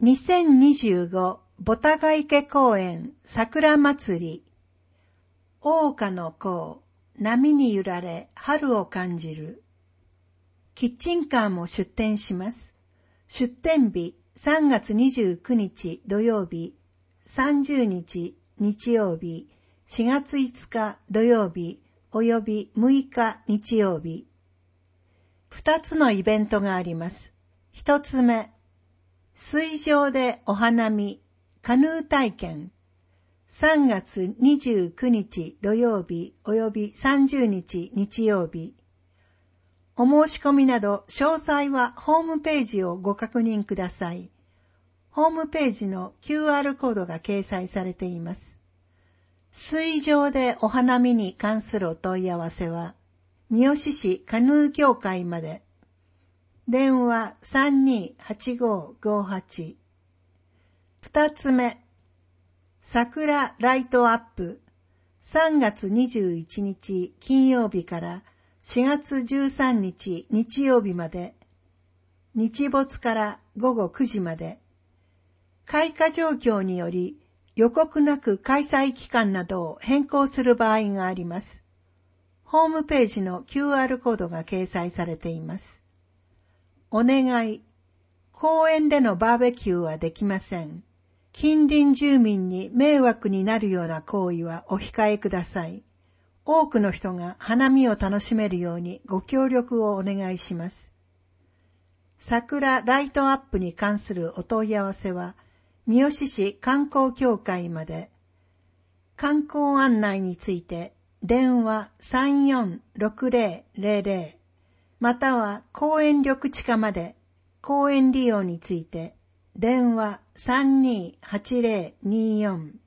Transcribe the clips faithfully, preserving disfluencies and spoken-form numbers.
にせんにじゅうごボタガ池公園桜祭り。桜花の香、波に揺られ春を感じる。キッチンカーも出店します。出店日さんがつにじゅうくにち土曜日、さんじゅうにち日曜日、しがついつか土曜日およびむいか日曜日。二つのイベントがあります。一つ目、水上でお花見、カヌー体験。さんがつにじゅうくにち土曜日およびさんじゅうにち日曜日。お申し込みなど詳細はホームページをご確認ください。ホームページの キューアール コードが掲載されています。水上でお花見に関するお問い合わせは、三好市カヌー協会まで。電話 さんにーはちごーごーはち。二つ目、桜ライトアップ。さんがつにじゅういちにち金曜日からしがつじゅうさんにち日曜日まで。日没からごごくじまで。開花状況により予告なく開催期間などを変更する場合があります。ホームページの キューアール コードが掲載されています。お願い。公園でのバーベキューはできません。近隣住民に迷惑になるような行為はお控えください。多くの人が花見を楽しめるようにご協力をお願いします。桜ライトアップに関するお問い合わせは、三好市観光協会まで。観光案内について電話 さんよんろくぜろぜろぜろ または公園緑地課まで。公園利用について電話 さんにーはちぜろにーよん。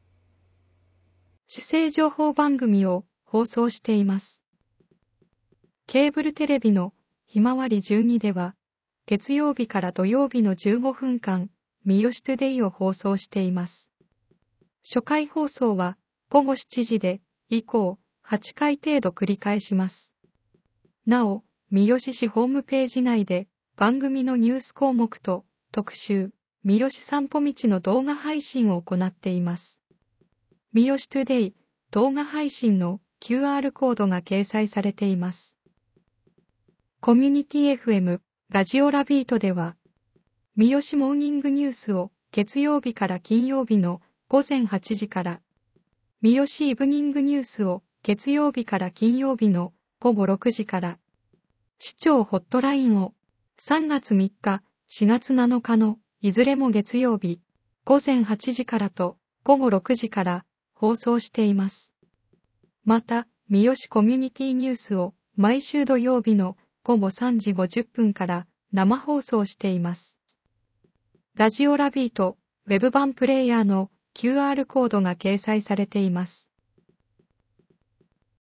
市政情報番組を放送しています。ケーブルテレビのひまわりじゅうにでは、月曜日から土曜日のじゅうごふんかん、三好トゥデイを放送しています。初回放送はごごしちじで、以降はちかい程度繰り返します。なお、三好市ホームページ内で番組のニュース項目と特集、三好散歩道の動画配信を行っています。三好トゥデイ動画配信の キューアール コードが掲載されています。コミュニティ エフエム、ラジオラビートでは、三好モーニングニュースを月曜日から金曜日のごぜんはちじから、三好イブニングニュースを月曜日から金曜日のごごろくじから、市長ホットラインをさんがつみっか、しがつなのかのいずれも月曜日ごぜんはちじからとごごろくじから放送しています。また、三好コミュニティニュースを毎週土曜日のごごさんじごじゅっぷんから生放送しています。ラジオラビート、ウェブ版プレイヤーの キューアール コードが掲載されています。